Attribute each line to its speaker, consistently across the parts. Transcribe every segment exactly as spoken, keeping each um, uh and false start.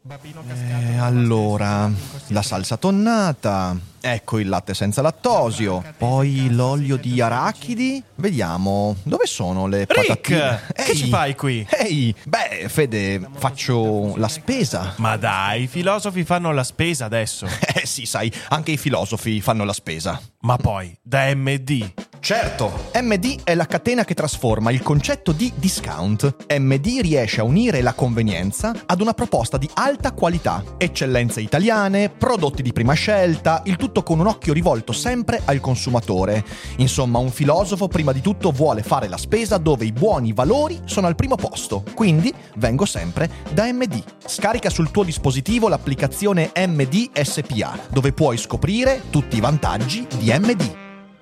Speaker 1: E allora, la salsa tonnata, ecco il latte senza lattosio, poi l'olio di arachidi. Vediamo, dove sono le
Speaker 2: Rick,
Speaker 1: patatine?
Speaker 2: che
Speaker 1: Ehi,
Speaker 2: ci fai qui?
Speaker 1: Ehi, beh, Fede, faccio la spesa.
Speaker 2: Ma dai, i filosofi fanno la spesa adesso.
Speaker 1: Eh sì, sai, anche i filosofi fanno la spesa.
Speaker 2: Ma poi, da M D.
Speaker 1: Certo, M D è la catena che trasforma il concetto di discount. M D riesce a unire la convenienza ad una proposta di alta qualità, eccellenze italiane, prodotti di prima scelta, il tutto con un occhio rivolto sempre al consumatore. Insomma, un filosofo prima di tutto vuole fare la spesa dove i buoni valori sono al primo posto. Quindi vengo sempre da M D. Scarica sul tuo dispositivo l'applicazione M D S P A, dove puoi scoprire tutti i vantaggi di M D.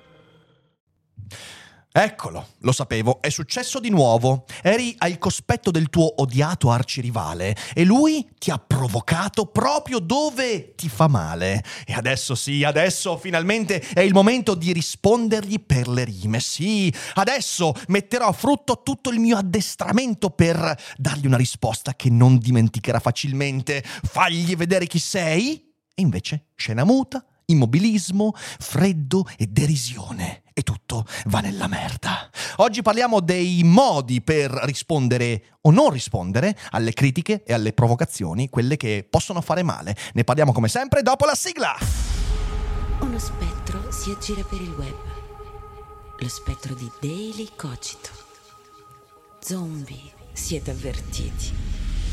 Speaker 1: Eccolo, lo sapevo, è successo di nuovo. Eri al cospetto del tuo odiato arcirivale e lui ti ha provocato proprio dove ti fa male. E adesso sì, adesso finalmente è il momento di rispondergli per le rime. Sì, adesso metterò a frutto tutto il mio addestramento per dargli una risposta che non dimenticherà facilmente. Fagli vedere chi sei. E invece scena muta, immobilismo, freddo e derisione. E tutto va nella merda. Oggi parliamo dei modi per rispondere o non rispondere alle critiche e alle provocazioni, quelle che possono fare male. Ne parliamo come sempre dopo la sigla!
Speaker 3: Uno spettro si aggira per il web. Lo spettro di Daily Cogito. Zombie, siete avvertiti.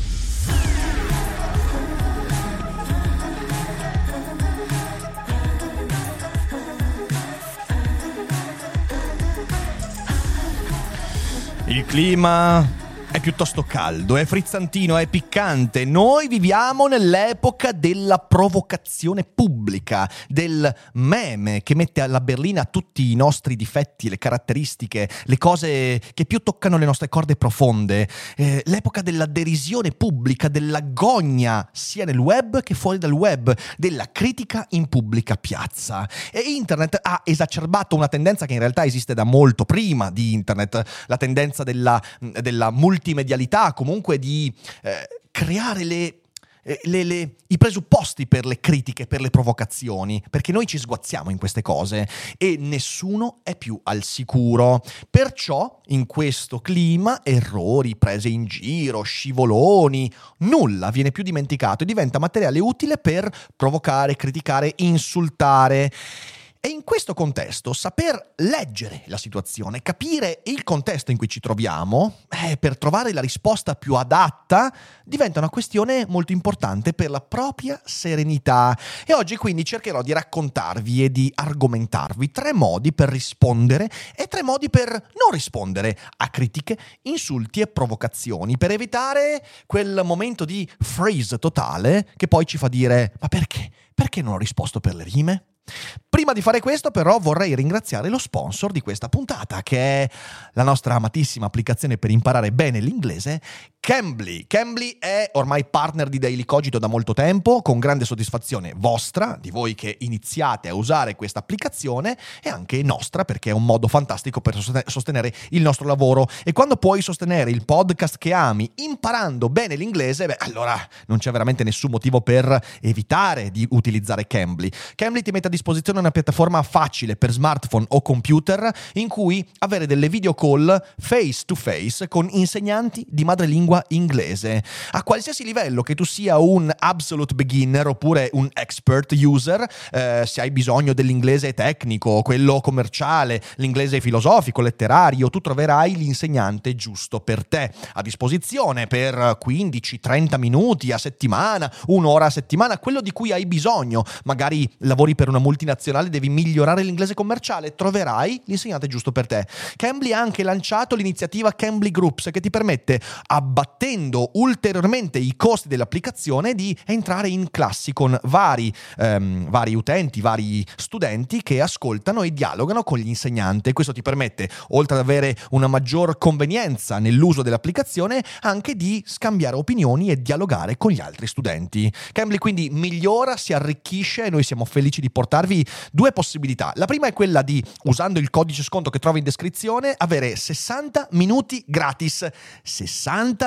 Speaker 1: Il clima è piuttosto caldo, è frizzantino, è piccante. Noi viviamo nell'epoca della provocazione pubblica, del meme che mette alla berlina tutti i nostri difetti, le caratteristiche, le cose che più toccano le nostre corde profonde. Eh, l'epoca della derisione pubblica, della gogna, sia nel web che fuori dal web, della critica in pubblica piazza. E internet ha esacerbato una tendenza che in realtà esiste da molto prima di internet, la tendenza della, della multimedialità, comunque di eh, creare le, eh, le, le, i presupposti per le critiche, per le provocazioni, perché noi ci sguazziamo in queste cose e nessuno è più al sicuro. Perciò in questo clima errori, prese in giro, scivoloni, nulla viene più dimenticato e diventa materiale utile per provocare, criticare, insultare. E in questo contesto, saper leggere la situazione, capire il contesto in cui ci troviamo, eh, per trovare la risposta più adatta, diventa una questione molto importante per la propria serenità. E oggi quindi cercherò di raccontarvi e di argomentarvi tre modi per rispondere e tre modi per non rispondere a critiche, insulti e provocazioni, per evitare quel momento di freeze totale che poi ci fa dire: ma perché? Perché non ho risposto per le rime? Prima di fare questo però vorrei ringraziare lo sponsor di questa puntata, che è la nostra amatissima applicazione per imparare bene l'inglese, Cambly. Cambly è ormai partner di Daily Cogito da molto tempo, con grande soddisfazione vostra, di voi che iniziate a usare questa applicazione, e anche nostra, perché è un modo fantastico per sostenere il nostro lavoro. E quando puoi sostenere il podcast che ami imparando bene l'inglese, beh, allora non c'è veramente nessun motivo per evitare di utilizzare Cambly. Cambly ti mette a disposizione una piattaforma facile per smartphone o computer in cui avere delle video call face to face con insegnanti di madrelingua inglese a qualsiasi livello, che tu sia un absolute beginner oppure un expert user. Eh, se hai bisogno dell'inglese tecnico, quello commerciale, l'inglese filosofico, letterario, tu troverai l'insegnante giusto per te a disposizione per quindici trenta minuti a settimana, un'ora a settimana, quello di cui hai bisogno. Magari lavori per una multinazionale, devi migliorare l'inglese commerciale, troverai l'insegnante giusto per te. Cambly ha anche lanciato l'iniziativa Cambly Groups, che ti permette, abbattendo ulteriormente i costi dell'applicazione, di entrare in classi con vari, ehm, vari utenti, vari studenti che ascoltano e dialogano con gli insegnanti. Questo ti permette, oltre ad avere una maggior convenienza nell'uso dell'applicazione, anche di scambiare opinioni e dialogare con gli altri studenti. Cambly quindi migliora, si arricchisce e noi siamo felici di portarvi due possibilità. La prima è quella di, usando il codice sconto che trovi in descrizione, avere sessanta minuti gratis. sessanta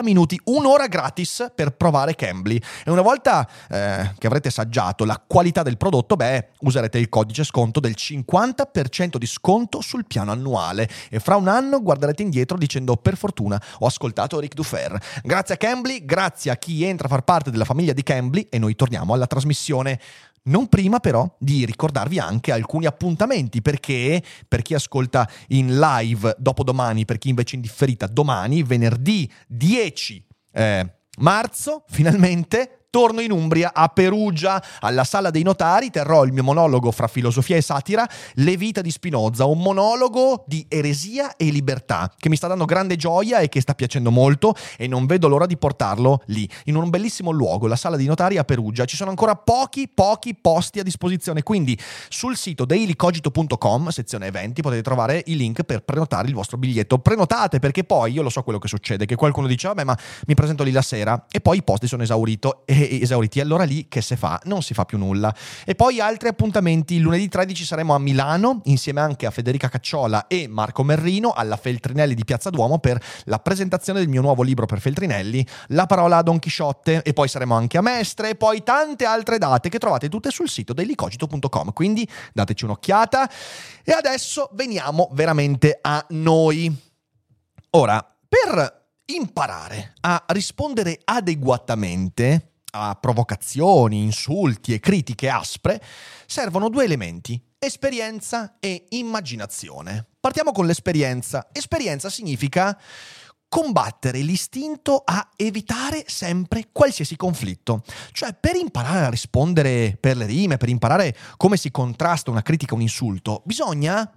Speaker 1: minuti, un'ora gratis per provare Cambly. E una volta eh, che avrete assaggiato la qualità del prodotto, beh, userete il codice sconto del cinquanta per cento di sconto sul piano annuale e fra un anno guarderete indietro dicendo: per fortuna ho ascoltato Ric Dufer. Grazie a Cambly, grazie a chi entra a far parte della famiglia di Cambly, e noi torniamo alla trasmissione. Non prima però di ricordarvi anche alcuni appuntamenti, perché per chi ascolta in live dopodomani, per chi invece in differita domani, venerdì dieci eh, marzo, finalmente torno in Umbria, a Perugia, alla Sala dei Notari. Terrò il mio monologo fra filosofia e satira, Le vita di Spinoza, un monologo di eresia e libertà che mi sta dando grande gioia e che sta piacendo molto, e non vedo l'ora di portarlo lì, in un bellissimo luogo, la Sala dei Notari a Perugia. Ci sono ancora pochi, pochi posti a disposizione, quindi sul sito daily cogito punto com, sezione eventi, potete trovare il link per prenotare il vostro biglietto. Prenotate, perché poi io lo so quello che succede, che qualcuno dice: vabbè, ma mi presento lì la sera, e poi i posti sono esaurito e esauriti, allora lì che se fa? Non si fa più nulla. E poi altri appuntamenti: il lunedì tredici saremo a Milano insieme anche a Federica Cacciola e Marco Merrino alla Feltrinelli di Piazza Duomo per la presentazione del mio nuovo libro per Feltrinelli, La parola a Don Chisciotte. E poi saremo anche a Mestre, e poi tante altre date che trovate tutte sul sito daily cogito punto com, quindi dateci un'occhiata. E adesso veniamo veramente a noi. Ora, per imparare a rispondere adeguatamente a provocazioni, insulti e critiche aspre, servono due elementi: esperienza e immaginazione. Partiamo con l'esperienza. Esperienza significa combattere l'istinto a evitare sempre qualsiasi conflitto. Cioè, per imparare a rispondere per le rime, per imparare come si contrasta una critica, un insulto, bisogna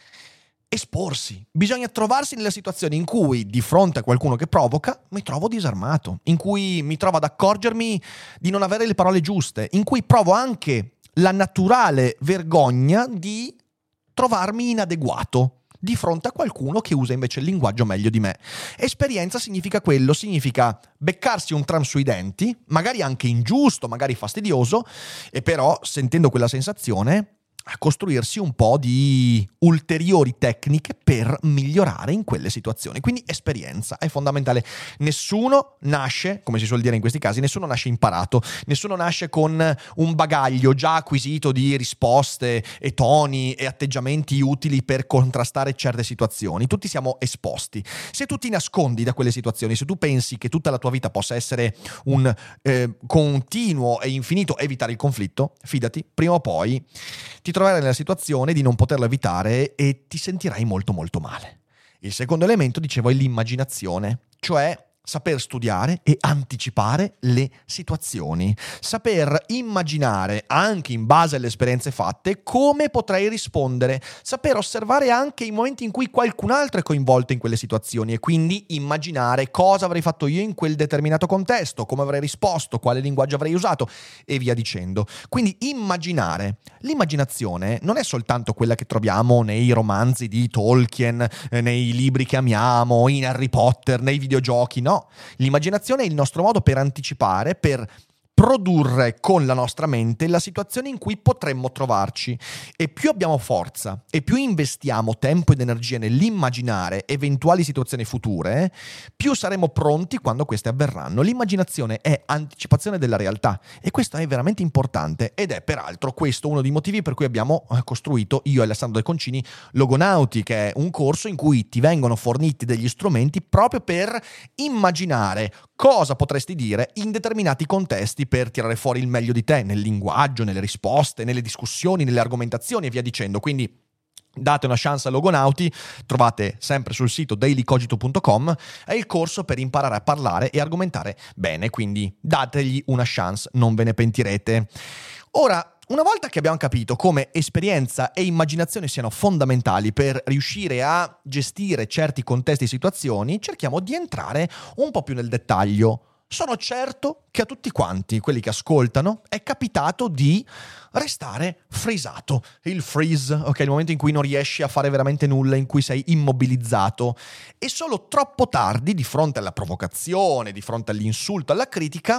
Speaker 1: esporsi, bisogna trovarsi nella situazione in cui di fronte a qualcuno che provoca mi trovo disarmato, in cui mi trovo ad accorgermi di non avere le parole giuste, in cui provo anche la naturale vergogna di trovarmi inadeguato di fronte a qualcuno che usa invece il linguaggio meglio di me. Esperienza significa quello, significa beccarsi un tram sui denti, magari anche ingiusto, magari fastidioso, e però sentendo quella sensazione a costruirsi un po' di ulteriori tecniche per migliorare in quelle situazioni. Quindi esperienza è fondamentale. Nessuno nasce, come si suol dire in questi casi, nessuno nasce imparato, nessuno nasce con un bagaglio già acquisito di risposte e toni e atteggiamenti utili per contrastare certe situazioni. Tutti siamo esposti. Se tu ti nascondi da quelle situazioni, se tu pensi che tutta la tua vita possa essere un eh, continuo e infinito evitare il conflitto, fidati, prima o poi ti troverai nella situazione di non poterlo evitare e ti sentirai molto molto male. Il secondo elemento, dicevo, è l'immaginazione, cioè saper studiare e anticipare le situazioni, saper immaginare anche in base alle esperienze fatte come potrei rispondere, saper osservare anche i momenti in cui qualcun altro è coinvolto in quelle situazioni e quindi immaginare cosa avrei fatto io in quel determinato contesto, come avrei risposto, quale linguaggio avrei usato e via dicendo. Quindi immaginare. L'immaginazione non è soltanto quella che troviamo nei romanzi di Tolkien, eh, nei libri che amiamo, in Harry Potter, nei videogiochi, no. L'immaginazione è il nostro modo per anticipare, per produrre con la nostra mente la situazione in cui potremmo trovarci, e più abbiamo forza e più investiamo tempo ed energia nell'immaginare eventuali situazioni future, più saremo pronti quando queste avverranno. L'immaginazione è anticipazione della realtà e questo è veramente importante, ed è peraltro questo uno dei motivi per cui abbiamo costruito, io e Alessandro De Concini, Logonauti, che è un corso in cui ti vengono forniti degli strumenti proprio per immaginare cosa potresti dire in determinati contesti per tirare fuori il meglio di te nel linguaggio, nelle risposte, nelle discussioni, nelle argomentazioni e via dicendo. Quindi date una chance a Logonauti, trovate sempre sul sito daily cogito punto com, è il corso per imparare a parlare e argomentare bene, quindi dategli una chance, non ve ne pentirete. Ora, una volta che abbiamo capito come esperienza e immaginazione siano fondamentali per riuscire a gestire certi contesti e situazioni, cerchiamo di entrare un po' più nel dettaglio. Sono certo che a tutti quanti, quelli che ascoltano, è capitato di restare freesato. Il freeze, ok, il momento in cui non riesci a fare veramente nulla, in cui sei immobilizzato. E solo troppo tardi, di fronte alla provocazione, di fronte all'insulto, alla critica,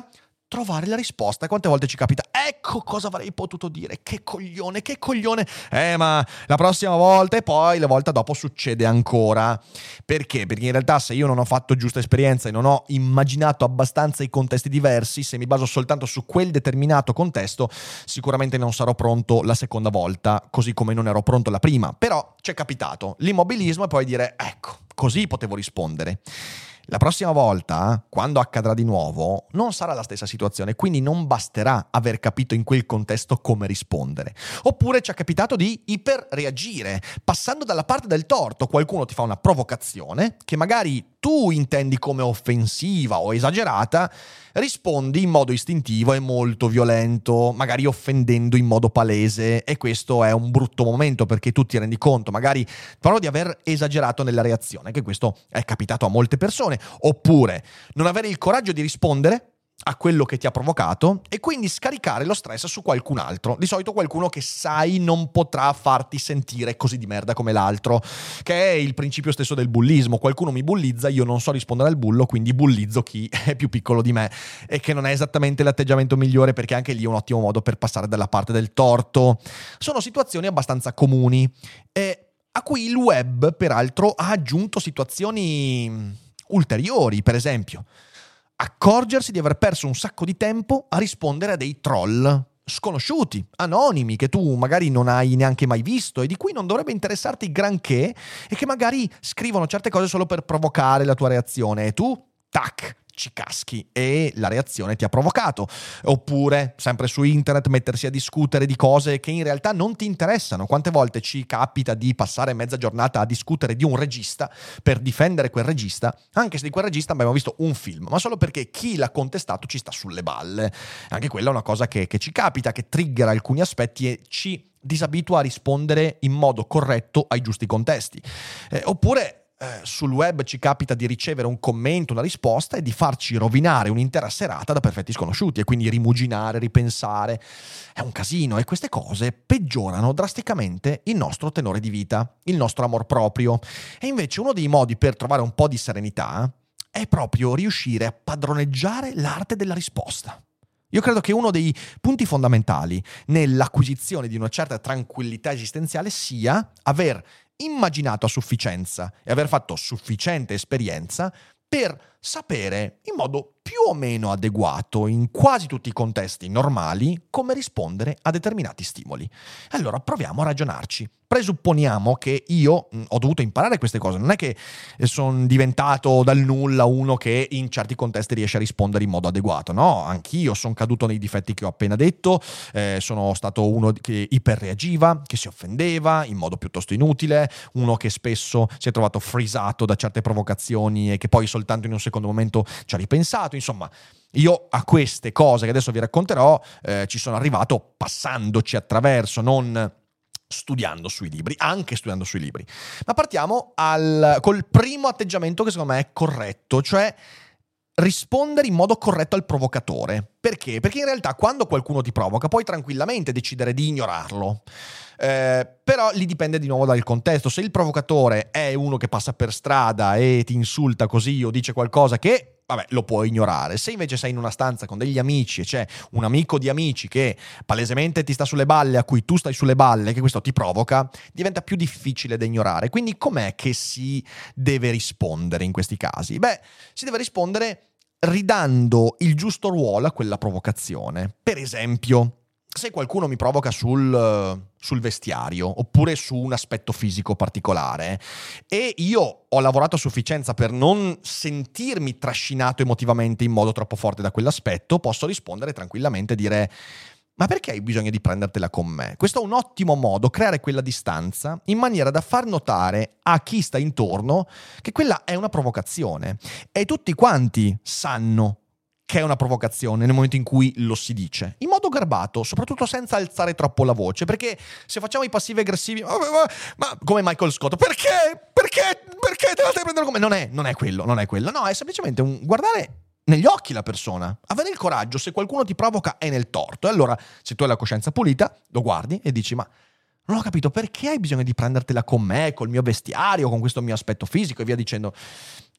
Speaker 1: trovare la risposta. Quante volte ci capita, ecco cosa avrei potuto dire, che coglione, che coglione, eh ma la prossima volta, e poi la volta dopo succede ancora. Perché? Perché in realtà se io non ho fatto giusta esperienza e non ho immaginato abbastanza i contesti diversi, se mi baso soltanto su quel determinato contesto, sicuramente non sarò pronto la seconda volta, così come non ero pronto la prima. Però ci è capitato l'immobilismo e poi dire, ecco, così potevo rispondere. La prossima volta, quando accadrà di nuovo, non sarà la stessa situazione, quindi non basterà aver capito in quel contesto come rispondere. Oppure ci è capitato di iperreagire, passando dalla parte del torto. Qualcuno ti fa una provocazione, che magari tu intendi come offensiva o esagerata, rispondi in modo istintivo e molto violento, magari offendendo in modo palese, e questo è un brutto momento perché tu ti rendi conto, magari però di aver esagerato nella reazione, che questo è capitato a molte persone. Oppure non avere il coraggio di rispondere a quello che ti ha provocato e quindi scaricare lo stress su qualcun altro, di solito qualcuno che sai non potrà farti sentire così di merda come l'altro, che è il principio stesso del bullismo. Qualcuno mi bullizza, io non so rispondere al bullo, quindi bullizzo chi è più piccolo di me, e che non è esattamente l'atteggiamento migliore, perché anche lì è un ottimo modo per passare dalla parte del torto. Sono situazioni abbastanza comuni e a cui il web peraltro ha aggiunto situazioni ulteriori. Per esempio, accorgersi di aver perso un sacco di tempo a rispondere a dei troll sconosciuti, anonimi, che tu magari non hai neanche mai visto e di cui non dovrebbe interessarti granché, e che magari scrivono certe cose solo per provocare la tua reazione, e tu, tac, ci caschi e la reazione ti ha provocato. Oppure, sempre su internet, mettersi a discutere di cose che in realtà non ti interessano. Quante volte ci capita di passare mezza giornata a discutere di un regista per difendere quel regista, anche se di quel regista abbiamo visto un film, ma solo perché chi l'ha contestato ci sta sulle balle. Anche quella è una cosa che, che ci capita, che triggera alcuni aspetti e ci disabitua a rispondere in modo corretto ai giusti contesti. Eh, oppure Eh, sul web ci capita di ricevere un commento, una risposta, e di farci rovinare un'intera serata da perfetti sconosciuti, e quindi rimuginare, ripensare. È un casino, e queste cose peggiorano drasticamente il nostro tenore di vita, il nostro amor proprio. E invece uno dei modi per trovare un po' di serenità è proprio riuscire a padroneggiare l'arte della risposta. Io credo che uno dei punti fondamentali nell'acquisizione di una certa tranquillità esistenziale sia aver immaginato a sufficienza e aver fatto sufficiente esperienza per sapere in modo più o meno adeguato, in quasi tutti i contesti normali, come rispondere a determinati stimoli. Allora proviamo a ragionarci. Presupponiamo che io mh, ho dovuto imparare queste cose, non è che sono diventato dal nulla uno che in certi contesti riesce a rispondere in modo adeguato, no, anch'io sono caduto nei difetti che ho appena detto, eh, sono stato uno che iperreagiva, che si offendeva in modo piuttosto inutile, uno che spesso si è trovato frisato da certe provocazioni e che poi soltanto in un secondo momento ci ha ripensato. Insomma, io a queste cose che adesso vi racconterò eh, ci sono arrivato passandoci attraverso, non studiando sui libri, anche studiando sui libri. Ma partiamo al, col primo atteggiamento che secondo me è corretto, cioè rispondere in modo corretto al provocatore. Perché? Perché in realtà quando qualcuno ti provoca puoi tranquillamente decidere di ignorarlo. Eh, però lì dipende di nuovo dal contesto. Se il provocatore è uno che passa per strada e ti insulta così o dice qualcosa che, vabbè, lo puoi ignorare. Se invece sei in una stanza con degli amici e c'è un amico di amici che palesemente ti sta sulle balle, a cui tu stai sulle balle, che questo ti provoca, diventa più difficile da ignorare. Quindi com'è che si deve rispondere in questi casi? Beh, si deve rispondere ridando il giusto ruolo a quella provocazione. Per esempio, se qualcuno mi provoca sul, sul vestiario oppure su un aspetto fisico particolare e io ho lavorato a sufficienza per non sentirmi trascinato emotivamente in modo troppo forte da quell'aspetto, posso rispondere tranquillamente e dire: ma perché hai bisogno di prendertela con me? Questo è un ottimo modo, creare quella distanza in maniera da far notare a chi sta intorno che quella è una provocazione. E tutti quanti sanno che è una provocazione nel momento in cui lo si dice, in modo garbato, soprattutto senza alzare troppo la voce, perché se facciamo i passivi aggressivi, ma, ma, ma come Michael Scott, perché? Perché? Perché te la devi prendere con me? Non è, non è quello, non è quello. No, è semplicemente un guardare negli occhi la persona, avere il coraggio. Se qualcuno ti provoca è nel torto, e allora se tu hai la coscienza pulita lo guardi e dici: ma non ho capito, perché hai bisogno di prendertela con me, col mio vestiario, con questo mio aspetto fisico e via dicendo.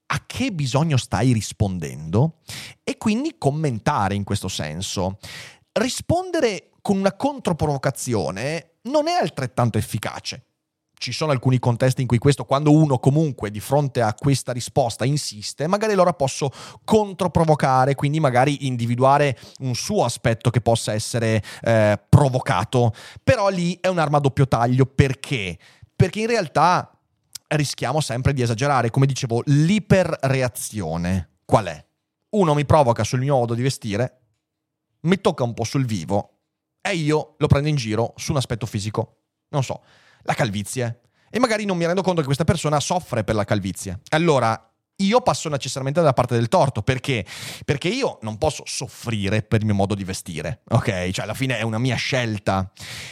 Speaker 1: a che bisogno stai rispondendo e quindi commentare in questo senso. Rispondere con una controprovocazione non è altrettanto efficace. Ci sono alcuni contesti in cui questo, quando uno comunque di fronte a questa risposta insiste, magari allora posso controprovocare, quindi magari individuare un suo aspetto che possa essere eh, provocato, però lì è un'arma a doppio taglio. Perché? Perché in realtà rischiamo sempre di esagerare. Come dicevo, l'iperreazione qual è? Uno mi provoca sul mio modo di vestire, mi tocca un po' sul vivo e io lo prendo in giro su un aspetto fisico, non so, la calvizie, e magari non mi rendo conto che questa persona soffre per la calvizie. Allora io passo necessariamente dalla parte del torto. Perché? Perché io non posso soffrire per il mio modo di vestire, ok? Cioè alla fine è una mia scelta,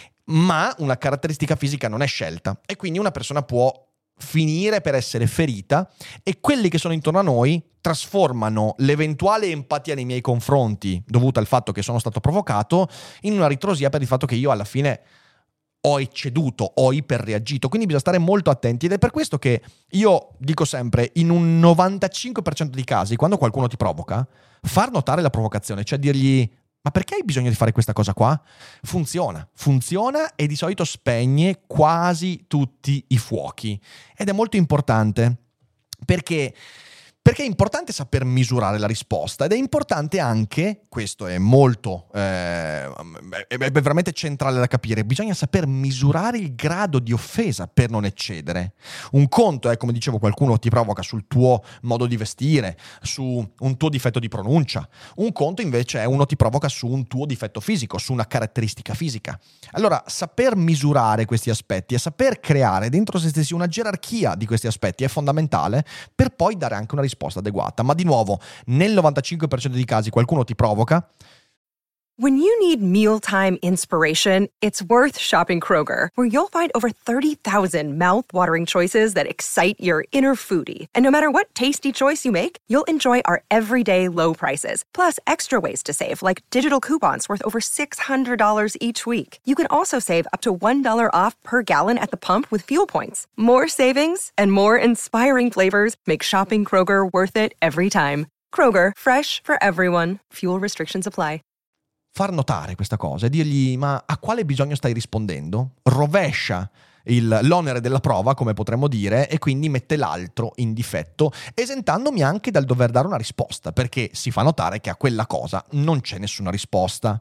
Speaker 1: ma una caratteristica fisica non è scelta, e quindi una persona può finire per essere ferita e quelli che sono intorno a noi trasformano l'eventuale empatia nei miei confronti dovuta al fatto che sono stato provocato in una ritrosia per il fatto che io alla fine ho ecceduto, ho iperreagito. Quindi bisogna stare molto attenti, ed è per questo che io dico sempre, in un novantacinque per cento dei casi, quando qualcuno ti provoca, far notare la provocazione, cioè dirgli: ma perché hai bisogno di fare questa cosa qua? Funziona, funziona e di solito spegne quasi tutti i fuochi. Ed è molto importante perché... Perché è importante saper misurare la risposta, ed è importante anche, questo è molto, eh, è veramente centrale da capire, bisogna saper misurare il grado di offesa per non eccedere. Un conto è, come dicevo, qualcuno ti provoca sul tuo modo di vestire, su un tuo difetto di pronuncia. Un conto invece è uno ti provoca su un tuo difetto fisico, su una caratteristica fisica. Allora, saper misurare questi aspetti e saper creare dentro se stessi una gerarchia di questi aspetti è fondamentale per poi dare anche una risposta adeguata. Ma di nuovo, nel novantacinque per cento dei casi qualcuno ti provoca.
Speaker 4: When you need mealtime inspiration, it's worth shopping Kroger, where you'll find over thirty thousand mouth-watering choices that excite your inner foodie. And no matter what tasty choice you make, you'll enjoy our everyday low prices, plus extra ways to save, like digital coupons worth over six hundred dollars each week. You can also save up to one dollar off per gallon at the pump with fuel points. More savings and more inspiring flavors make shopping Kroger worth it every time. Kroger, fresh for everyone. Fuel restrictions apply.
Speaker 1: Far notare questa cosa e dirgli: ma a quale bisogno stai rispondendo? Rovescia il, l'onere della prova, come potremmo dire, e quindi mette l'altro in difetto, esentandomi anche dal dover dare una risposta, perché si fa notare che a quella cosa non c'è nessuna risposta.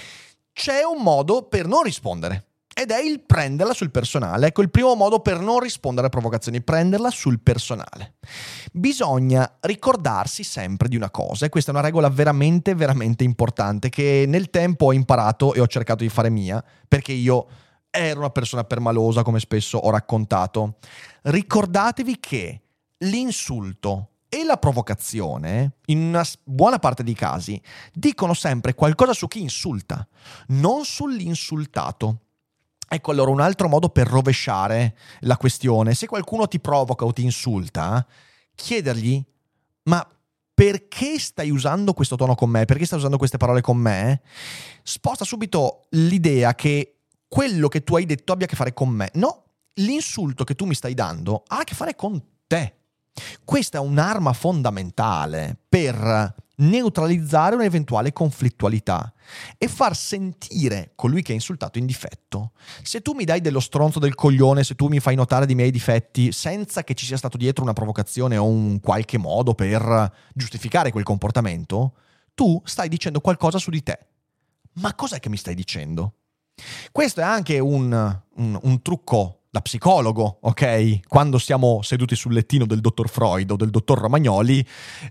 Speaker 1: C'è un modo per non rispondere, ed è il prenderla sul personale. Ecco, il primo modo per non rispondere a provocazioni: prenderla sul personale. Bisogna ricordarsi sempre di una cosa, e questa è una regola veramente, veramente importante, che nel tempo ho imparato e ho cercato di fare mia, perché io ero una persona permalosa, come spesso ho raccontato. Ricordatevi che l'insulto e la provocazione, in una buona parte dei casi, dicono sempre qualcosa su chi insulta, non sull'insultato. Ecco, allora un altro modo per rovesciare la questione: se qualcuno ti provoca o ti insulta, chiedergli: ma perché stai usando questo tono con me? Perché stai usando queste parole con me? Sposta subito l'idea che quello che tu hai detto abbia a che fare con me. No, l'insulto che tu mi stai dando ha a che fare con te. Questa è un'arma fondamentale per neutralizzare un'eventuale conflittualità e far sentire colui che ha insultato in difetto. Se tu mi dai dello stronzo del coglione, se tu mi fai notare dei miei difetti senza che ci sia stato dietro una provocazione o un qualche modo per giustificare quel comportamento, tu stai dicendo qualcosa su di te. Ma cos'è che mi stai dicendo? Questo è anche un, un, un trucco da psicologo, ok? Quando siamo seduti sul lettino del dottor Freud o del dottor Romagnoli,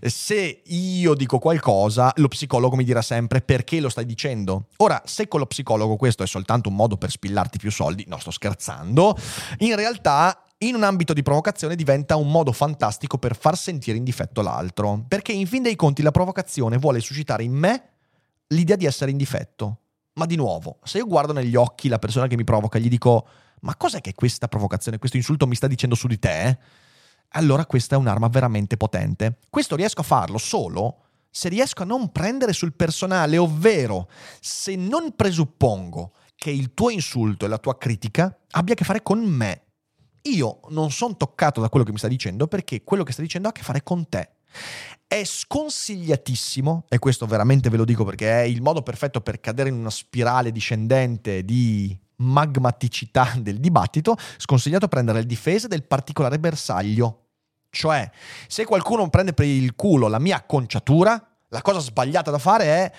Speaker 1: se io dico qualcosa, lo psicologo mi dirà sempre perché lo stai dicendo. Ora, se con lo psicologo questo è soltanto un modo per spillarti più soldi, no, sto scherzando, in realtà in un ambito di provocazione diventa un modo fantastico per far sentire in difetto l'altro, perché in fin dei conti la provocazione vuole suscitare in me l'idea di essere in difetto. Ma di nuovo, se io guardo negli occhi la persona che mi provoca e gli dico: ma cos'è che questa provocazione, questo insulto mi sta dicendo su di te? Allora questa è un'arma veramente potente. Questo riesco a farlo solo se riesco a non prendere sul personale, ovvero se non presuppongo che il tuo insulto e la tua critica abbia a che fare con me. io non sono toccato da quello che mi sta dicendo, perché quello che sta dicendo ha a che fare con te. È sconsigliatissimo, e questo veramente ve lo dico perché è il modo perfetto per cadere in una spirale discendente di magmaticità del dibattito, sconsigliato prendere le difese del particolare bersaglio. Cioè, se qualcuno prende per il culo la mia acconciatura, la cosa sbagliata da fare è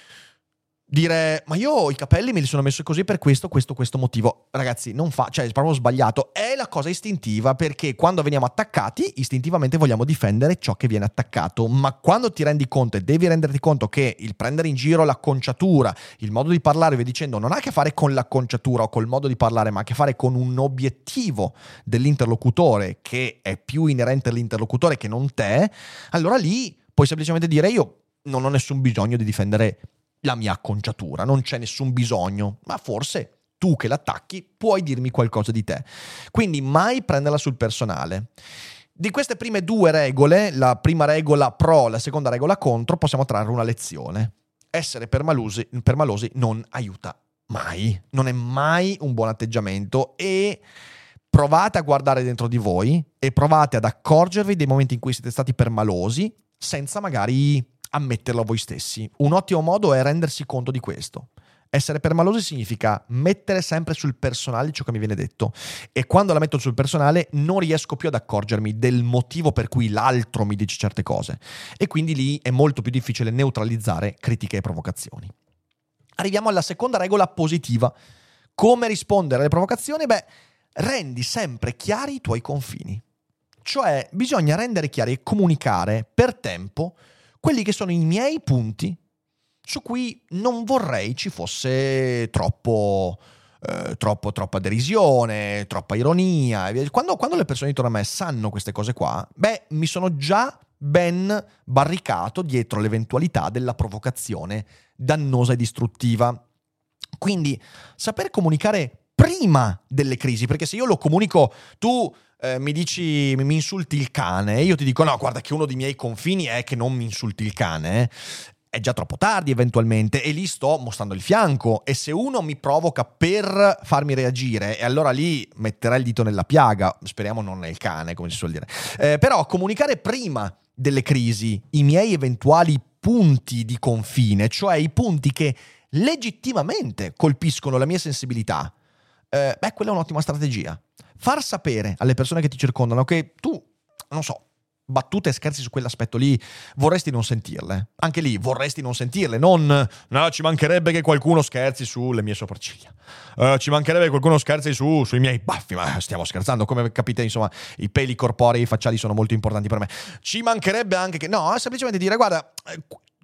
Speaker 1: dire: ma io i capelli me li sono messo così per questo, questo, questo motivo. Ragazzi, non fa, cioè è proprio sbagliato. È la cosa istintiva, perché quando veniamo attaccati, istintivamente vogliamo difendere ciò che viene attaccato. Ma quando ti rendi conto, e devi renderti conto, che il prendere in giro l'acconciatura, il modo di parlare, vi dicendo, non ha a che fare con l'acconciatura o col modo di parlare, ma ha a che fare con un obiettivo dell'interlocutore che è più inerente all'interlocutore che non te, allora lì puoi semplicemente dire: io non ho nessun bisogno di difendere la mia acconciatura, non c'è nessun bisogno, ma forse tu che l'attacchi puoi dirmi qualcosa di te. Quindi mai prenderla sul personale. Di queste prime due regole, la prima regola pro, la seconda regola contro, possiamo trarre una lezione. Essere permalosi, permalosi non aiuta mai, non è mai un buon atteggiamento, e provate a guardare dentro di voi e provate ad accorgervi dei momenti in cui siete stati permalosi senza magari ammetterlo a voi stessi. Un ottimo modo è rendersi conto di questo. Essere permalosi significa mettere sempre sul personale ciò che mi viene detto, e quando la metto sul personale non riesco più ad accorgermi del motivo per cui l'altro mi dice certe cose, e quindi lì è molto più difficile neutralizzare critiche e provocazioni. Arriviamo alla seconda regola positiva. Come rispondere alle provocazioni? Beh, rendi sempre chiari i tuoi confini. Cioè, bisogna rendere chiari e comunicare per tempo quelli che sono i miei punti su cui non vorrei ci fosse troppo, eh, troppo, troppa derisione, troppa ironia. Quando, quando le persone intorno a me sanno queste cose qua, beh, mi sono già ben barricato dietro l'eventualità della provocazione dannosa e distruttiva. Quindi saper comunicare prima delle crisi, perché se io lo comunico, tu Eh, mi dici, mi insulti il cane, e io ti dico: no, guarda che uno dei miei confini è che non mi insulti il cane, eh. È già troppo tardi eventualmente, e lì sto mostrando il fianco, e se uno mi provoca per farmi reagire, e allora lì metterai il dito nella piaga, speriamo non nel cane, come si suol dire. Eh, però comunicare prima delle crisi i miei eventuali punti di confine, cioè i punti che legittimamente colpiscono la mia sensibilità, eh, beh, quella è un'ottima strategia. Far sapere alle persone che ti circondano che tu, non so, battute e scherzi su quell'aspetto lì, vorresti non sentirle. Anche lì, vorresti non sentirle, non no, ci mancherebbe che qualcuno scherzi sulle mie sopracciglia. Uh, ci mancherebbe che qualcuno scherzi su, sui miei baffi, ma stiamo scherzando, come capite, insomma, i peli corporei facciali sono molto importanti per me. Ci mancherebbe anche che, no, semplicemente dire: guarda, eh,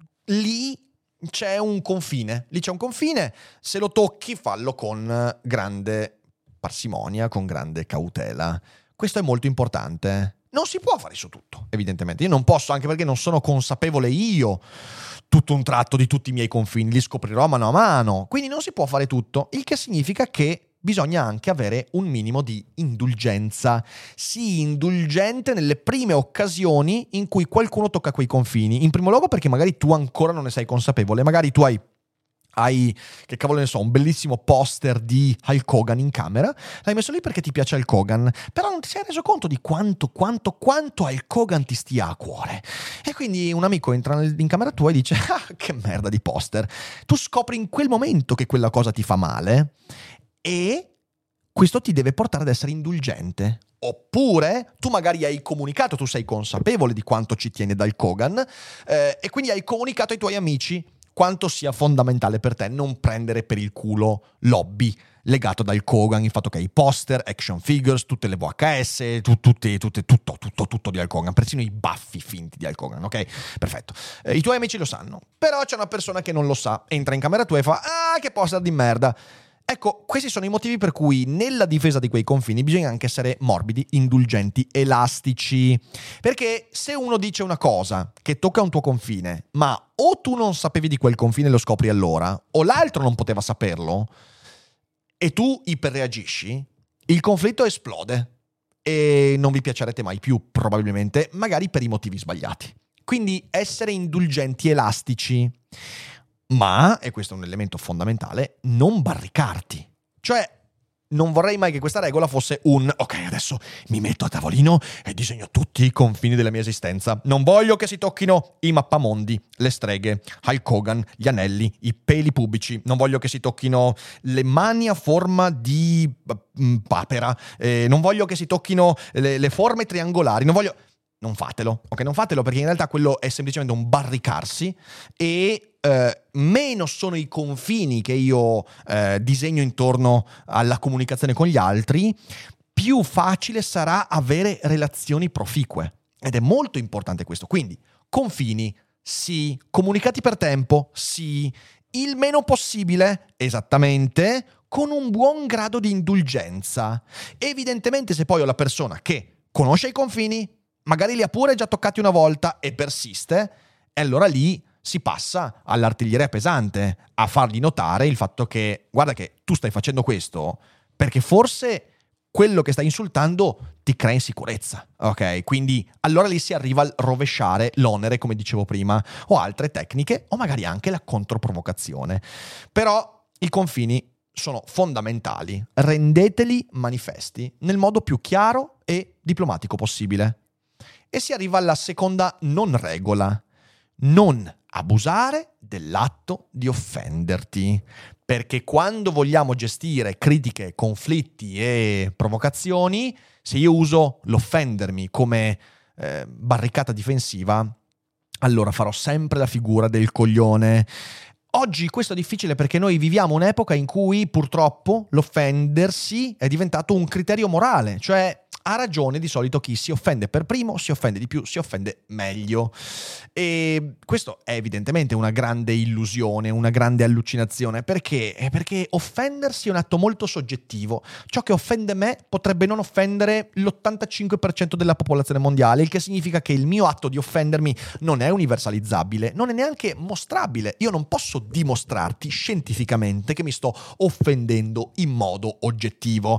Speaker 1: lì c'è un confine, lì c'è un confine, se lo tocchi fallo con grande parsimonia, con grande cautela. Questo è molto importante. Non si può fare su tutto, evidentemente. Io non posso, anche perché non sono consapevole io tutto un tratto di tutti i miei confini, li scoprirò mano a mano. Quindi non si può fare tutto, il che significa che bisogna anche avere un minimo di indulgenza. Sii indulgente nelle prime occasioni in cui qualcuno tocca quei confini. In primo luogo perché magari tu ancora non ne sei consapevole, magari tu hai hai, che cavolo ne so, un bellissimo poster di Hulk Hogan in camera, l'hai messo lì perché ti piace Hulk Hogan, però non ti sei reso conto di quanto, quanto, quanto Hulk Hogan ti stia a cuore. E quindi un amico entra in camera tua e dice: ah, che merda di poster. Tu scopri in quel momento che quella cosa ti fa male, e questo ti deve portare ad essere indulgente. Oppure tu magari hai comunicato, tu sei consapevole di quanto ci tiene da Hulk Hogan, eh, e quindi hai comunicato ai tuoi amici quanto sia fondamentale per te non prendere per il culo l'hobby legato dal Hogan, il fatto che hai poster, action figures, tutte le V H S, tu, tutte, tutte, tutto, tutto, tutto di Hulk Hogan, persino i baffi finti di Hulk Hogan, ok? Perfetto. Eh, I tuoi amici lo sanno, però c'è una persona che non lo sa, entra in camera tua e fa: ah, che poster di merda. Ecco, questi sono i motivi per cui nella difesa di quei confini bisogna anche essere morbidi, indulgenti, elastici. Perché se uno dice una cosa che tocca un tuo confine, ma o tu non sapevi di quel confine e lo scopri allora, o l'altro non poteva saperlo, e tu iperreagisci, il conflitto esplode e non vi piacerete mai più, probabilmente, magari per i motivi sbagliati. Quindi essere indulgenti, elastici. Ma, e questo è un elemento fondamentale, non barricarti. Cioè, non vorrei mai che questa regola fosse un ok, adesso mi metto a tavolino e disegno tutti i confini della mia esistenza. Non voglio che si tocchino i mappamondi, le streghe, Hulk Hogan, gli anelli, i peli pubici. Non voglio che si tocchino le mani a forma di uh, papera. Eh, non voglio che si tocchino le, le forme triangolari. Non voglio... Non fatelo, ok? Non fatelo, perché in realtà quello è semplicemente un barricarsi e eh, meno sono i confini che io eh, disegno intorno alla comunicazione con gli altri, più facile sarà avere relazioni proficue. Ed è molto importante questo. Quindi, confini, sì. Comunicati per tempo, sì. Il meno possibile, esattamente, con un buon grado di indulgenza. Evidentemente, se poi ho la persona che conosce i confini, magari li ha pure già toccati una volta e persiste, e allora lì si passa all'artiglieria pesante, a fargli notare il fatto che, guarda che tu stai facendo questo perché forse quello che stai insultando ti crea insicurezza, ok? Quindi allora lì si arriva al rovesciare l'onere, come dicevo prima, o altre tecniche, o magari anche la controprovocazione. Però i confini sono fondamentali, rendeteli manifesti nel modo più chiaro e diplomatico possibile. E si arriva alla seconda non regola: non abusare dell'atto di offenderti. Perché quando vogliamo gestire critiche, conflitti e provocazioni, se io uso l'offendermi come eh, barricata difensiva, allora farò sempre la figura del coglione. Oggi questo è difficile perché noi viviamo un'epoca in cui purtroppo l'offendersi è diventato un criterio morale, cioè ha ragione di solito chi si offende per primo, si offende di più, si offende meglio. E questo è evidentemente una grande illusione, una grande allucinazione. Perché? Perché offendersi è un atto molto soggettivo. Ciò che offende me potrebbe non offendere l'ottantacinque per cento della popolazione mondiale, il che significa che il mio atto di offendermi non è universalizzabile, non è neanche mostrabile. Io non posso dimostrarti scientificamente che mi sto offendendo in modo oggettivo.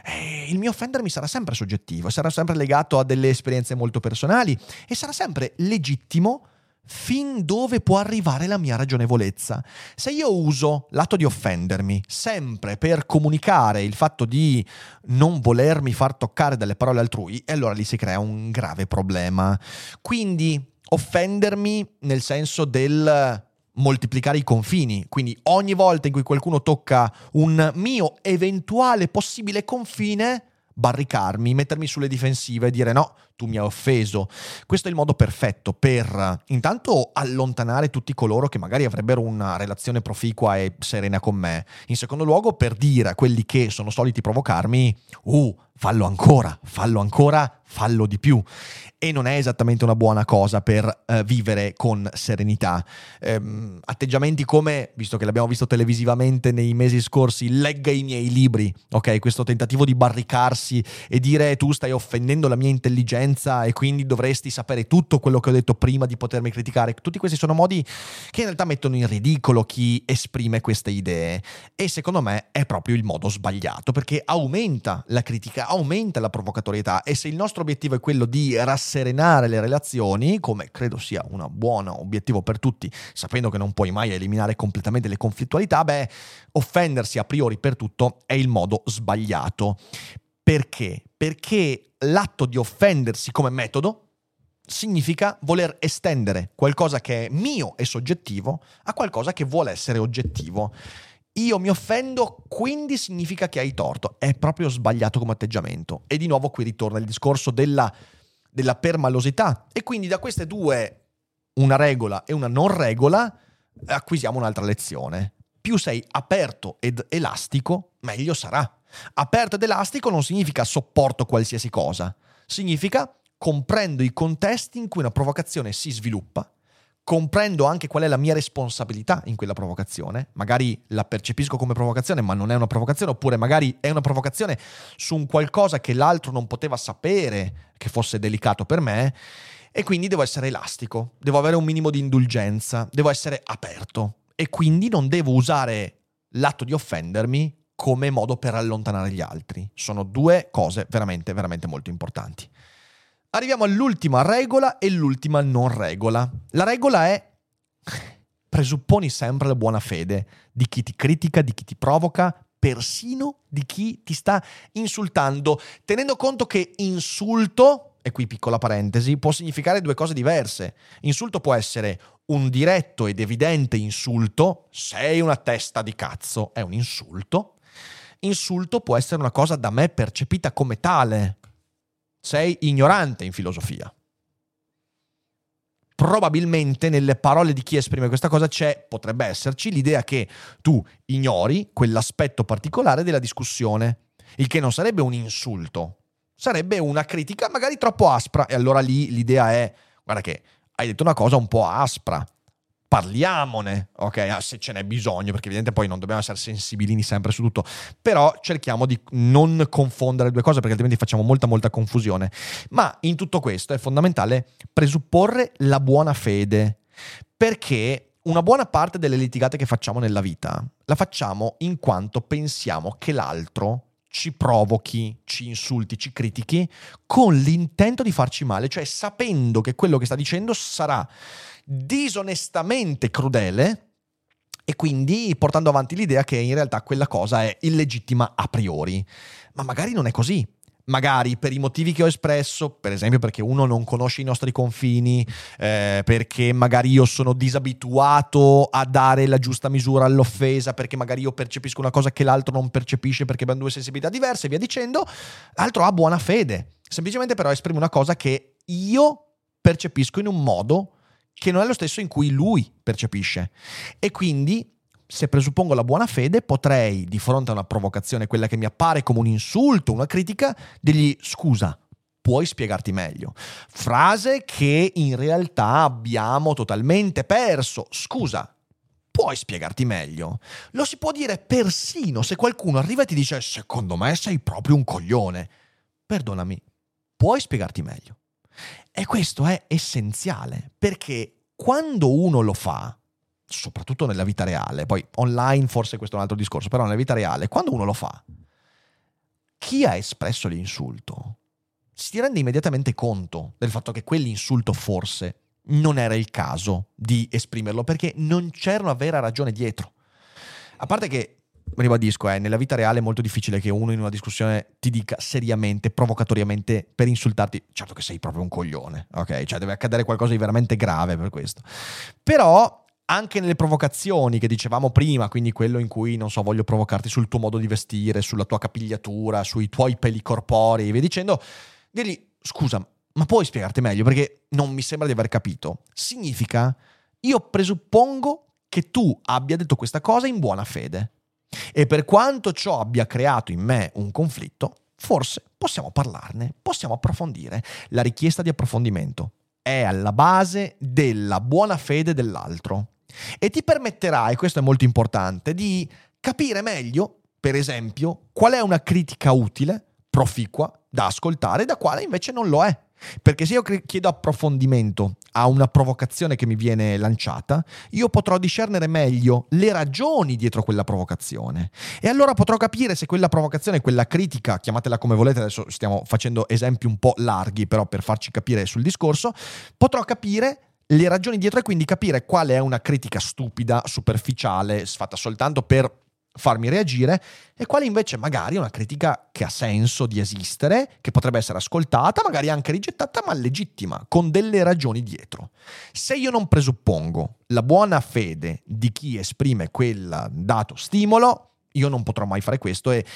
Speaker 1: E il mio offendermi sarà sempre soggettivo. Sarà sempre legato a delle esperienze molto personali e sarà sempre legittimo fin dove può arrivare la mia ragionevolezza. Se io uso l'atto di offendermi sempre per comunicare il fatto di non volermi far toccare dalle parole altrui, e allora lì si crea un grave problema. Quindi offendermi nel senso del moltiplicare i confini, quindi ogni volta in cui qualcuno tocca un mio eventuale possibile confine, barricarmi, mettermi sulle difensive e dire no, tu mi hai offeso. Questo è il modo perfetto per intanto allontanare tutti coloro che magari avrebbero una relazione proficua e serena con me. In secondo luogo, per dire a quelli che sono soliti provocarmi, uh, fallo ancora, fallo ancora, fallo di più. E non è esattamente una buona cosa per uh, vivere con serenità. Ehm, atteggiamenti come, visto che l'abbiamo visto televisivamente nei mesi scorsi, legga i miei libri, ok? Questo tentativo di barricarsi e dire tu stai offendendo la mia intelligenza e quindi dovresti sapere tutto quello che ho detto prima di potermi criticare. Tutti questi sono modi che in realtà mettono in ridicolo chi esprime queste idee. E secondo me è proprio il modo sbagliato, perché aumenta la critica, aumenta la provocatorietà. E se il nostro obiettivo è quello di rasserenare le relazioni, come credo sia un buon obiettivo per tutti, sapendo che non puoi mai eliminare completamente le conflittualità, beh, offendersi a priori per tutto è il modo sbagliato. Perché? Perché l'atto di offendersi come metodo significa voler estendere qualcosa che è mio e soggettivo a qualcosa che vuole essere oggettivo. Io mi offendo, quindi significa che hai torto. È proprio sbagliato come atteggiamento. E di nuovo qui ritorna il discorso della, della permalosità. E quindi da queste due, una regola e una non regola, acquisiamo un'altra lezione. Più sei aperto ed elastico, meglio sarà. Aperto ed elastico non significa sopporto qualsiasi cosa. Significa comprendo i contesti in cui una provocazione si sviluppa, comprendo anche qual è la mia responsabilità in quella provocazione, magari la percepisco come provocazione ma non è una provocazione, oppure magari è una provocazione su un qualcosa che l'altro non poteva sapere che fosse delicato per me, e quindi devo essere elastico, devo avere un minimo di indulgenza, devo essere aperto e quindi non devo usare l'atto di offendermi come modo per allontanare gli altri. Sono due cose veramente, veramente molto importanti. Arriviamo all'ultima regola e l'ultima non regola. La regola è: presupponi sempre la buona fede di chi ti critica, di chi ti provoca, persino di chi ti sta insultando, tenendo conto che insulto, e qui piccola parentesi, può significare due cose diverse. Insulto può essere un diretto ed evidente insulto, sei una testa di cazzo, è un insulto. Insulto può essere una cosa da me percepita come tale, sei ignorante in filosofia. Probabilmente nelle parole di chi esprime questa cosa c'è, potrebbe esserci, l'idea che tu ignori quell'aspetto particolare della discussione, il che non sarebbe un insulto, sarebbe una critica magari troppo aspra, e allora lì l'idea è, guarda che hai detto una cosa un po' aspra, parliamone, ok? Se ce n'è bisogno, perché evidentemente poi non dobbiamo essere sensibilini sempre su tutto, però cerchiamo di non confondere le due cose, perché altrimenti facciamo molta molta confusione. Ma in tutto questo è fondamentale presupporre la buona fede, perché una buona parte delle litigate che facciamo nella vita la facciamo in quanto pensiamo che l'altro ci provochi, ci insulti, ci critichi con l'intento di farci male, cioè sapendo che quello che sta dicendo sarà disonestamente crudele e quindi portando avanti l'idea che in realtà quella cosa è illegittima a priori. Ma magari non è così. Magari per i motivi che ho espresso, per esempio perché uno non conosce i nostri confini, eh, perché magari io sono disabituato a dare la giusta misura all'offesa, perché magari io percepisco una cosa che l'altro non percepisce perché abbiamo due sensibilità diverse e via dicendo, l'altro ha buona fede. Semplicemente però esprime una cosa che io percepisco in un modo che non è lo stesso in cui lui percepisce. E quindi, se presuppongo la buona fede, potrei, di fronte a una provocazione, quella che mi appare come un insulto, una critica, dirgli: scusa, puoi spiegarti meglio? Frase che in realtà abbiamo totalmente perso. Scusa, puoi spiegarti meglio? Lo si può dire persino se qualcuno arriva e ti dice: secondo me sei proprio un coglione. Perdonami, puoi spiegarti meglio? E questo è essenziale, perché quando uno lo fa, soprattutto nella vita reale, poi online forse questo è un altro discorso, però nella vita reale, quando uno lo fa, chi ha espresso l'insulto si rende immediatamente conto del fatto che quell'insulto forse non era il caso di esprimerlo, perché non c'era una vera ragione dietro. A parte che, ribadisco, eh, nella vita reale è molto difficile che uno in una discussione ti dica seriamente, provocatoriamente, per insultarti: certo che sei proprio un coglione, ok? Cioè deve accadere qualcosa di veramente grave per questo. Però anche nelle provocazioni che dicevamo prima, quindi quello in cui, non so, voglio provocarti sul tuo modo di vestire, sulla tua capigliatura, sui tuoi peli corporei, via dicendo, dirgli: scusa, ma puoi spiegarti meglio perché non mi sembra di aver capito. Significa, io presuppongo che tu abbia detto questa cosa in buona fede. E per quanto ciò abbia creato in me un conflitto, forse possiamo parlarne, possiamo approfondire. La richiesta di approfondimento è alla base della buona fede dell'altro e ti permetterà, e questo è molto importante, di capire meglio, per esempio, qual è una critica utile, proficua, da ascoltare e da quale invece non lo è. Perché se io chiedo approfondimento a una provocazione che mi viene lanciata, io potrò discernere meglio le ragioni dietro quella provocazione e allora potrò capire se quella provocazione, quella critica, chiamatela come volete, adesso stiamo facendo esempi un po' larghi però per farci capire sul discorso, potrò capire le ragioni dietro e quindi capire quale è una critica stupida, superficiale, fatta soltanto per farmi reagire, e quale invece magari è una critica che ha senso di esistere, che potrebbe essere ascoltata, magari anche rigettata, ma legittima, con delle ragioni dietro. Se io non presuppongo la buona fede di chi esprime quel dato stimolo, io non potrò mai fare questo. E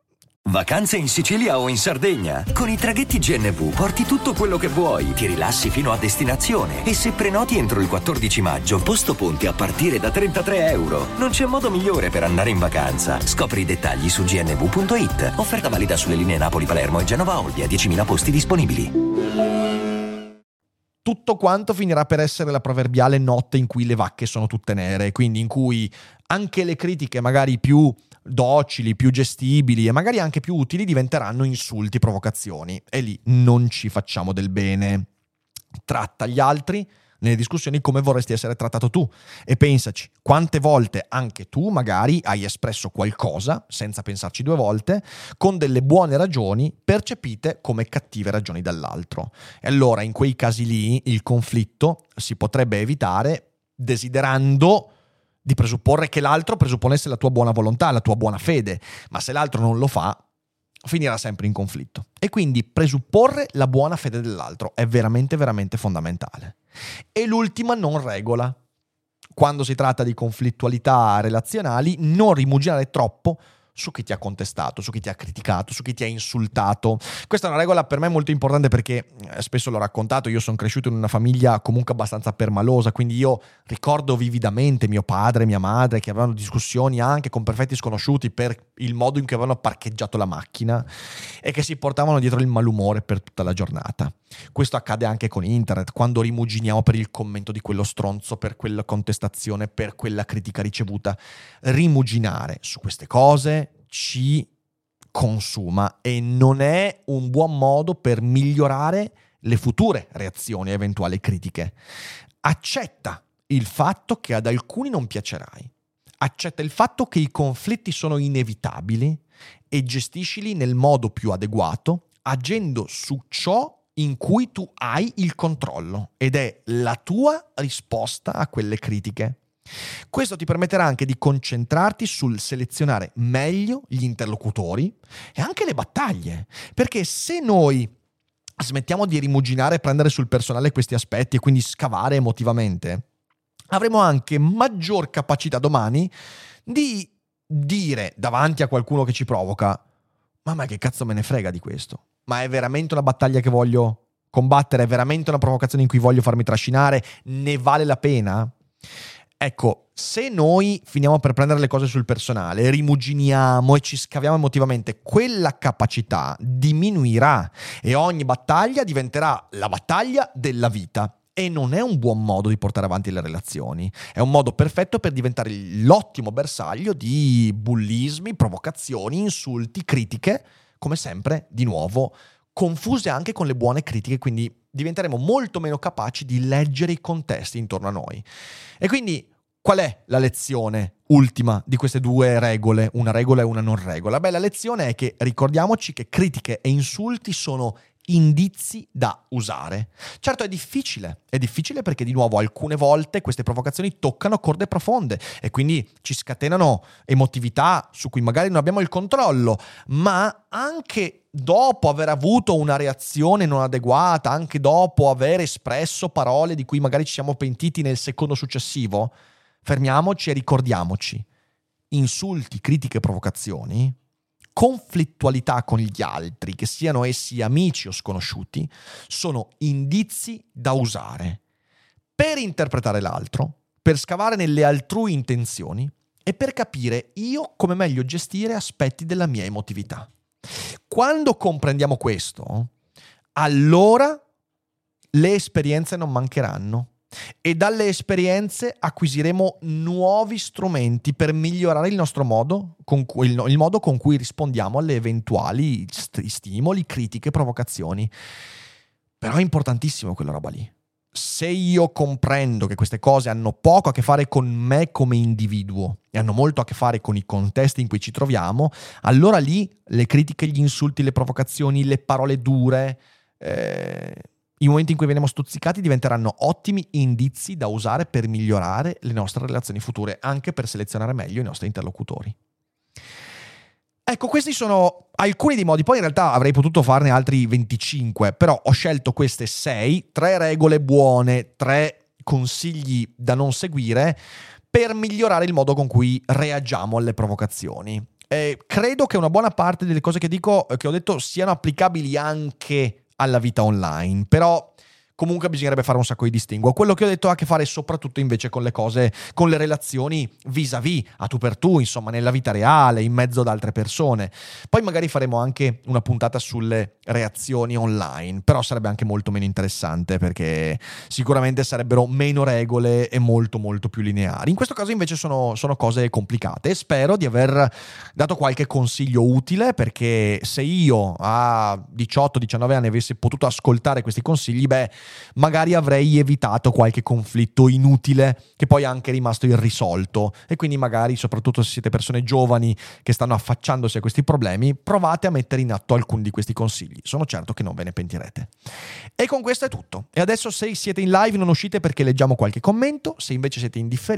Speaker 5: vacanze in Sicilia o in Sardegna? Con i traghetti G N V porti tutto quello che vuoi, ti rilassi fino a destinazione e se prenoti entro il quattordici maggio, posto ponti a partire da trentatré euro. Non c'è modo migliore per andare in vacanza. Scopri i dettagli su g n v punto i t. Offerta valida sulle linee Napoli-Palermo e Genova-Olbia, diecimila posti disponibili.
Speaker 1: Tutto quanto finirà per essere la proverbiale notte in cui le vacche sono tutte nere, quindi in cui anche le critiche magari più docili, più gestibili e magari anche più utili diventeranno insulti, provocazioni, e lì non ci facciamo del bene. Tratta gli altri nelle discussioni come vorresti essere trattato tu e pensaci quante volte anche tu magari hai espresso qualcosa senza pensarci due volte con delle buone ragioni percepite come cattive ragioni dall'altro. E allora in quei casi lì il conflitto si potrebbe evitare desiderando di presupporre che l'altro presupponesse la tua buona volontà, la tua buona fede, ma se l'altro non lo fa, finirà sempre in conflitto. E quindi presupporre la buona fede dell'altro è veramente, veramente fondamentale. E l'ultima non regola. Quando si tratta di conflittualità relazionali, non rimuginare troppo su chi ti ha contestato, su chi ti ha criticato, su chi ti ha insultato. Questa è una regola per me molto importante perché eh, spesso l'ho raccontato, io sono cresciuto in una famiglia comunque abbastanza permalosa, quindi io ricordo vividamente mio padre e mia madre che avevano discussioni anche con perfetti sconosciuti per il modo in cui avevano parcheggiato la macchina e che si portavano dietro il malumore per tutta la giornata. Questo accade anche con internet, quando rimuginiamo per il commento di quello stronzo, per quella contestazione, per quella critica ricevuta. Rimuginare su queste cose ci consuma e non è un buon modo per migliorare le future reazioni a eventuali critiche. Accetta il fatto che ad alcuni non piacerai. Accetta il fatto che i conflitti sono inevitabili e gestiscili nel modo più adeguato, agendo su ciò in cui tu hai il controllo ed è la tua risposta a quelle critiche. Questo ti permetterà anche di concentrarti sul selezionare meglio gli interlocutori e anche le battaglie, perché se noi smettiamo di rimuginare e prendere sul personale questi aspetti e quindi scavare emotivamente, avremo anche maggior capacità domani di dire davanti a qualcuno che ci provoca: ma a me che cazzo me ne frega di questo? Ma è veramente una battaglia che voglio combattere? È veramente una provocazione in cui voglio farmi trascinare? Ne vale la pena? Ecco, se noi finiamo per prendere le cose sul personale, rimuginiamo e ci scaviamo emotivamente, quella capacità diminuirà e ogni battaglia diventerà la battaglia della vita. E non è un buon modo di portare avanti le relazioni. È un modo perfetto per diventare l'ottimo bersaglio di bullismi, provocazioni, insulti, critiche, come sempre, di nuovo, confuse anche con le buone critiche, quindi diventeremo molto meno capaci di leggere i contesti intorno a noi. E quindi qual è la lezione ultima di queste due regole, una regola e una non regola? Beh, la lezione è che ricordiamoci che critiche e insulti sono indizi da usare. Certo è difficile, è difficile perché di nuovo alcune volte queste provocazioni toccano corde profonde e quindi ci scatenano emotività su cui magari non abbiamo il controllo, ma anche dopo aver avuto una reazione non adeguata, anche dopo aver espresso parole di cui magari ci siamo pentiti nel secondo successivo, fermiamoci e ricordiamoci: insulti, critiche, provocazioni, conflittualità con gli altri, che siano essi amici o sconosciuti, sono indizi da usare per interpretare l'altro, per scavare nelle altrui intenzioni e per capire io come meglio gestire aspetti della mia emotività. Quando comprendiamo questo, allora le esperienze non mancheranno e dalle esperienze acquisiremo nuovi strumenti per migliorare il nostro modo, con cui, il, il modo con cui rispondiamo alle eventuali st- stimoli, critiche, provocazioni. Però è importantissimo quella roba lì. Se io comprendo che queste cose hanno poco a che fare con me come individuo e hanno molto a che fare con i contesti in cui ci troviamo, allora lì le critiche, gli insulti, le provocazioni, le parole dure, eh, i momenti in cui veniamo stuzzicati diventeranno ottimi indizi da usare per migliorare le nostre relazioni future, anche per selezionare meglio i nostri interlocutori. Ecco, questi sono alcuni dei modi, poi in realtà avrei potuto farne altri venticinque, però ho scelto queste sei, tre regole buone, tre consigli da non seguire per migliorare il modo con cui reagiamo alle provocazioni. E credo che una buona parte delle cose che dico, che ho detto, siano applicabili anche alla vita online, però comunque bisognerebbe fare un sacco di distinguo. Quello che ho detto ha a che fare soprattutto invece con le cose, con le relazioni vis-à-vis, a tu per tu, insomma, nella vita reale, in mezzo ad altre persone. Poi magari faremo anche una puntata sulle reazioni online, però sarebbe anche molto meno interessante perché sicuramente sarebbero meno regole e molto molto più lineari. In questo caso invece sono, sono cose complicate e spero di aver dato qualche consiglio utile, perché se io a diciotto diciannove anni avessi potuto ascoltare questi consigli, beh, magari avrei evitato qualche conflitto inutile che poi è anche rimasto irrisolto. E quindi magari, soprattutto se siete persone giovani che stanno affacciandosi a questi problemi, provate a mettere in atto alcuni di questi consigli. Sono certo che non ve ne pentirete. E con questo è tutto. E adesso, se siete in live non uscite perché leggiamo qualche commento, se invece siete in differita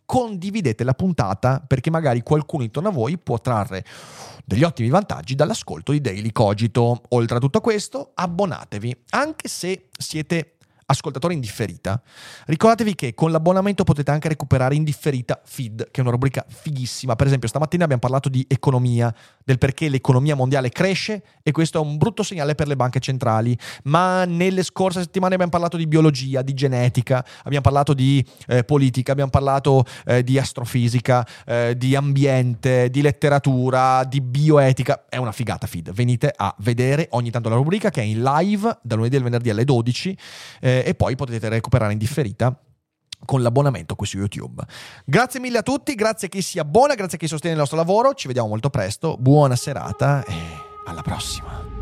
Speaker 1: condividete la puntata perché magari qualcuno intorno a voi può trarre degli ottimi vantaggi dall'ascolto di Daily Cogito. Oltre a tutto questo, abbonatevi, anche se siete ascoltatori in differita. Ricordatevi che con l'abbonamento potete anche recuperare in differita Feed, che è una rubrica fighissima. Per esempio stamattina abbiamo parlato di economia, del perché l'economia mondiale cresce, e questo è un brutto segnale per le banche centrali. Ma nelle scorse settimane abbiamo parlato di biologia, di genetica, abbiamo parlato di eh, politica, abbiamo parlato eh, di astrofisica, eh, di ambiente, di letteratura, di bioetica. È una figata Feed, venite a vedere ogni tanto la rubrica, che è in live dal lunedì al venerdì alle dodici, eh, e poi potete recuperare in differita con l'abbonamento qui su YouTube. Grazie mille a tutti, grazie a chi si abbona, grazie a chi sostiene il nostro lavoro, ci vediamo molto presto, buona serata e alla prossima.